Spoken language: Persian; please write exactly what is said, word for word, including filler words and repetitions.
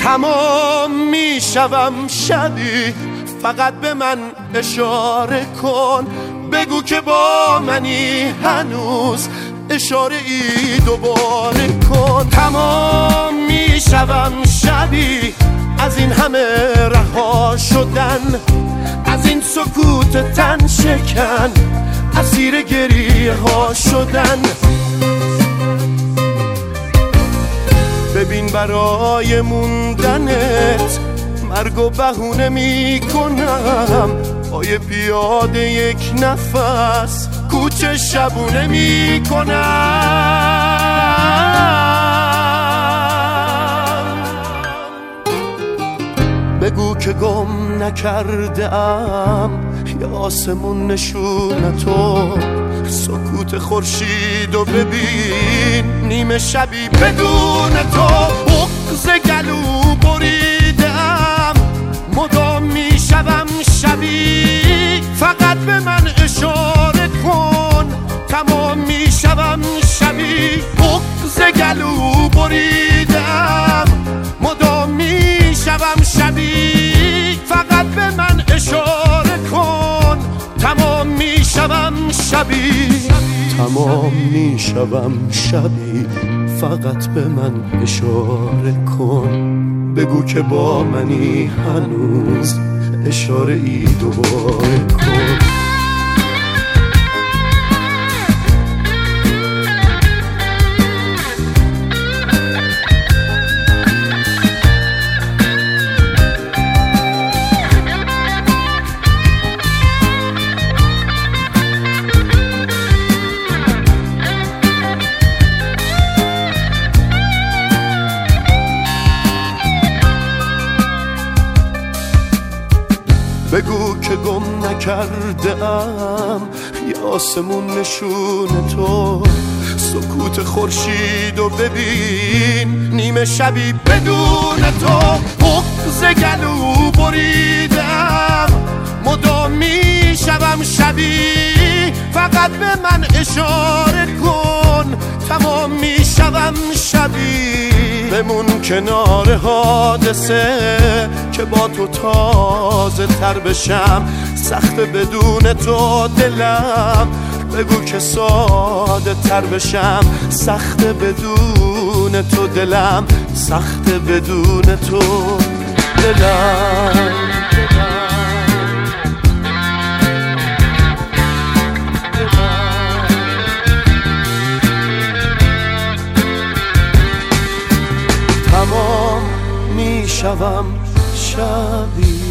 تمام میشوم شبی، فقط به من اشاره کن، بگو که با منی هنوز، اشاره ای دوباره کن. تمام میشوم شبی از این همه رها شدن، از این سکوت تن شکن، اسیر گریه ها شدن. ببین برای موندنت مرگ و بهونه می کنم، پای پیاده یک نفس کوچه شبونه می کنم. بگو که گم نکرده ام یا آسمون نشونتو، سکوت خورشید و ببین نیمه شبی بدون تو. بغض گلو بریدم مدام میشوم شبی، فقط به من اشاره کن، تمام میشوم شبی. بغض گلو بریدم مدام میشوم شبی، فقط به من اشاره کن، تمام میشوم شبی. تمام میشوم شبی، فقط به من اشاره کن، بگو که با منی هنوز، اشاره ای دوباره کن. بگو که گم نکرده ام یا آسمون نشون تو، سکوت خورشید و ببین نیمه شبی بدون تو. بغض گلو بریدم مدام میشوم شبی، فقط به من اشاره کن، تمام میشوم شبی. بمون کنار حادثه که با تو تازه تر بشم، سخت بدون تو دلم، بگو که ساده تر بشم. سخت بدون تو دلم، سخت بدون تو دلم. تمام میشوم شبی.